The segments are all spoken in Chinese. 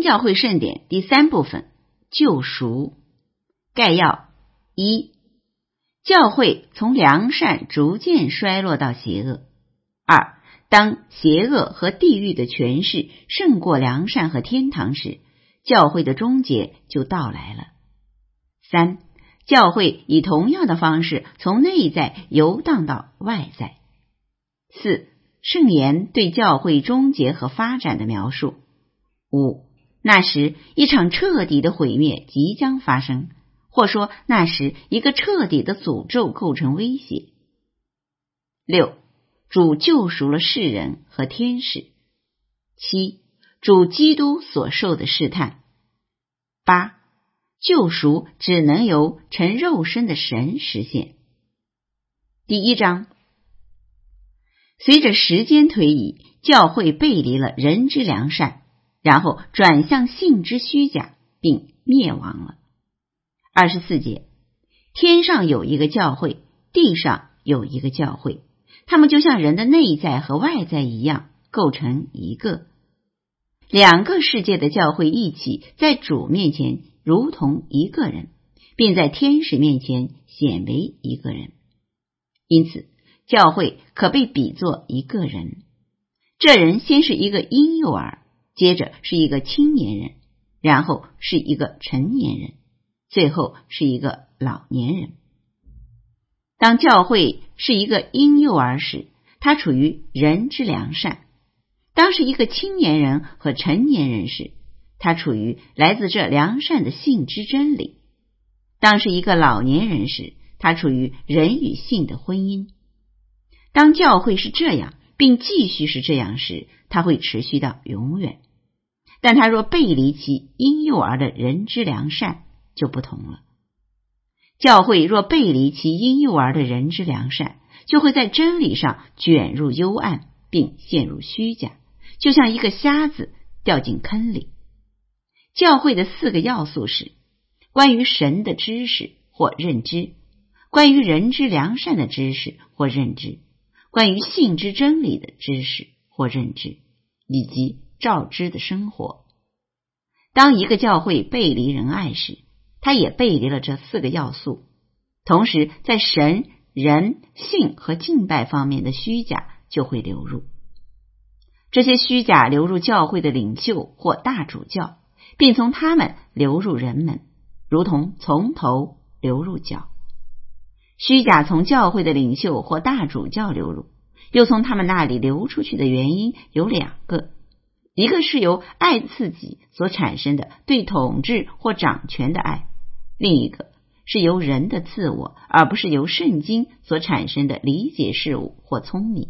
教会盛典第3部分，救赎。概要：一、教会从良善逐渐衰落到邪恶。二、当邪恶和地狱的权势胜过良善和天堂时，教会的终结就到来了。三、教会以同样的方式从内在游荡到外在。四、圣言对教会终结和发展的描述。五、那时一场彻底的毁灭即将发生，或说那时一个彻底的诅咒构成威胁。六、主救赎了世人和天使。七、主基督所受的试探。八、救赎只能由成肉身的神实现。第1章，随着时间推移，教会背离了人之良善，然后转向性之虚假，并灭亡了。24节，天上有一个教会，地上有一个教会，他们就像人的内在和外在一样，构成一个。两个世界的教会一起在主面前如同一个人，并在天使面前显为一个人。因此教会可被比作一个人，这人先是一个婴幼儿，接着是一个青年人，然后是一个成年人，最后是一个老年人。当教会是一个婴幼儿时，它处于人之良善；当是一个青年人和成年人时，它处于来自这良善的性之真理；当是一个老年人时，它处于人与性的婚姻。当教会是这样，并继续是这样时，它会持续到永远。但它若背离其婴幼儿的人之良善，就不同了。教会若背离其婴幼儿的人之良善，就会在真理上卷入幽暗，并陷入虚假，就像一个瞎子掉进坑里。教会的4个要素是：关于神的知识或认知，关于人之良善的知识或认知，关于性之真理的知识或认知，以及照知的生活。当一个教会背离仁爱时，它也背离了这4个要素，同时在神、人、性和敬拜方面的虚假就会流入。这些虚假流入教会的领袖或大主教，并从他们流入人们，如同从头流入脚。虚假从教会的领袖或大主教流入，又从他们那里流出去的原因有2个，一个是由爱自己所产生的对统治或掌权的爱，另一个是由人的自我，而不是由圣经所产生的理解事物或聪明。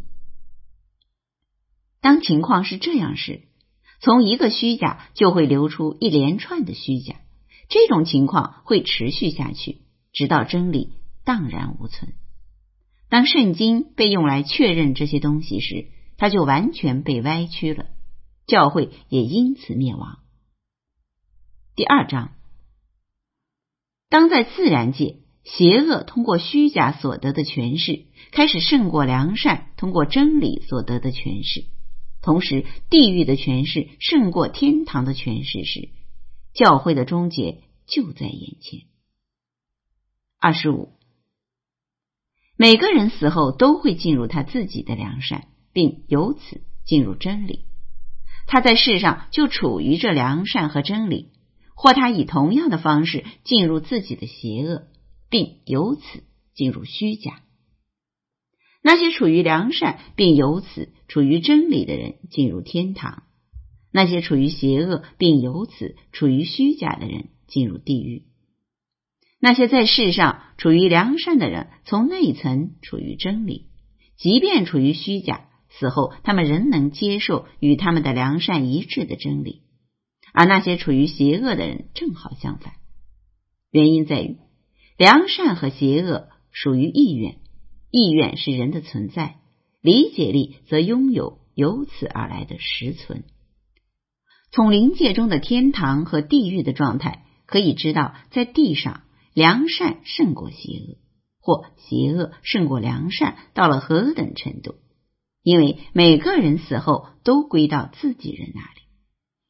当情况是这样时，从一个虚假就会流出一连串的虚假，这种情况会持续下去，直到真理荡然无存。当圣经被用来确认这些东西时，它就完全被歪曲了，教会也因此灭亡。第2章，当在自然界，邪恶通过虚假所得的权势开始胜过良善通过真理所得的权势，同时地狱的权势胜过天堂的权势时，教会的终结就在眼前。25，每个人死后都会进入他自己的良善，并由此进入真理。他在世上就处于这良善和真理，或他以同样的方式进入自己的邪恶，并由此进入虚假。那些处于良善并由此处于真理的人进入天堂，那些处于邪恶并由此处于虚假的人进入地狱。那些在世上处于良善的人从内层处于真理，即便处于虚假，死后他们仍能接受与他们的良善一致的真理，而那些处于邪恶的人正好相反。原因在于良善和邪恶属于意愿，意愿是人的存在，理解力则拥有由此而来的实存。从灵界中的天堂和地狱的状态可以知道，在地上良善胜过邪恶，或邪恶胜过良善到了何等程度，因为每个人死后都归到自己人那里。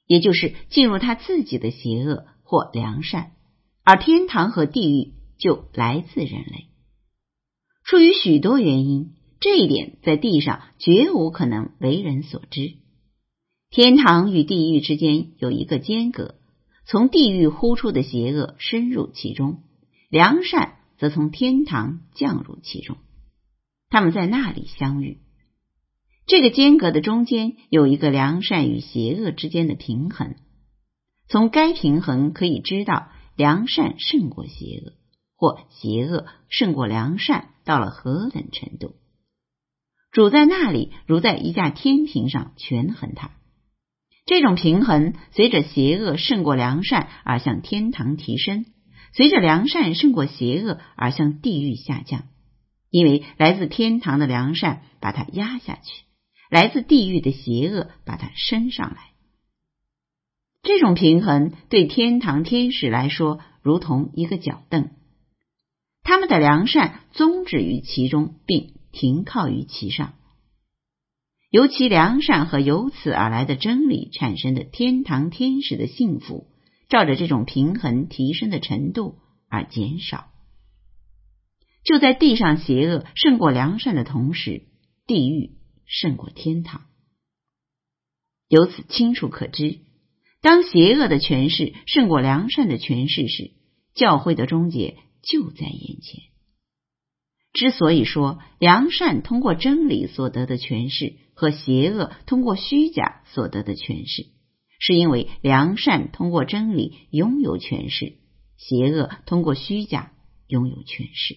也就是进入他自己的邪恶或良善，而天堂和地狱就来自人类。出于许多原因，这一点在地上绝无可能为人所知。天堂与地狱之间有一个间隔，从地狱呼出的邪恶深入其中，良善则从天堂降入其中，他们在那里相遇。这个间隔的中间有一个良善与邪恶之间的平衡，从该平衡可以知道良善胜过邪恶，或邪恶胜过良善到了何等程度。主在那里如在一架天平上权衡它，这种平衡随着邪恶胜过良善而向天堂提升，随着良善胜过邪恶而向地狱下降，因为来自天堂的良善把它压下去，来自地狱的邪恶把它升上来。这种平衡对天堂天使来说如同一个脚凳，他们的良善宗旨于其中，并停靠于其上。由其良善和由此而来的真理产生的天堂天使的幸福，照着这种平衡提升的程度而减少。就在地上邪恶胜过良善的同时，地狱胜过天堂。由此清楚可知，当邪恶的权势胜过良善的权势时，教会的终结就在眼前。之所以说良善通过真理所得的权势和邪恶通过虚假所得的权势，是因为良善通过真理拥有权势，邪恶通过虚假拥有权势。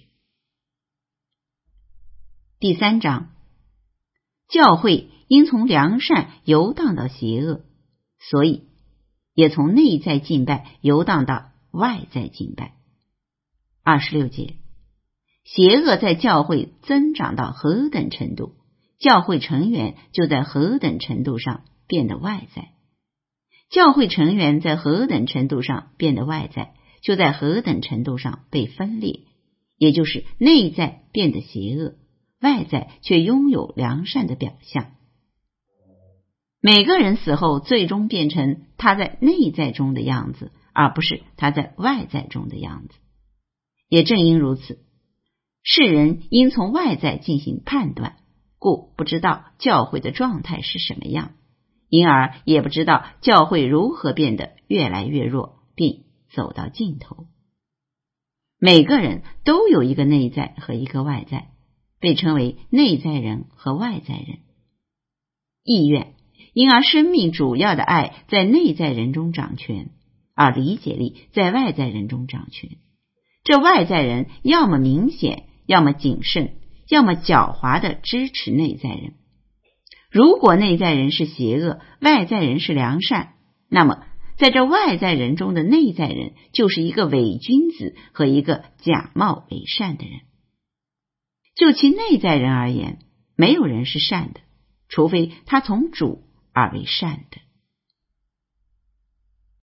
第3章，教会因从良善游荡到邪恶，所以也从内在敬拜游荡到外在敬拜。26节，邪恶在教会增长到何等程度，教会成员就在何等程度上变得外在。教会成员在何等程度上变得外在，就在何等程度上被分裂，也就是内在变得邪恶，外在却拥有良善的表象。每个人死后最终变成他在内在中的样子，而不是他在外在中的样子。也正因如此，世人因从外在进行判断，故不知道教会的状态是什么样，因而也不知道教会如何变得越来越弱，并走到尽头。每个人都有一个内在和一个外在，被称为内在人和外在人。意愿，因而生命主要的爱在内在人中掌权，而理解力在外在人中掌权。这外在人要么明显，要么谨慎，要么狡猾地支持内在人。如果内在人是邪恶，外在人是良善，那么在这外在人中的内在人就是一个伪君子和一个假冒伪善的人。就其内在人而言，没有人是善的，除非他从主而为善的。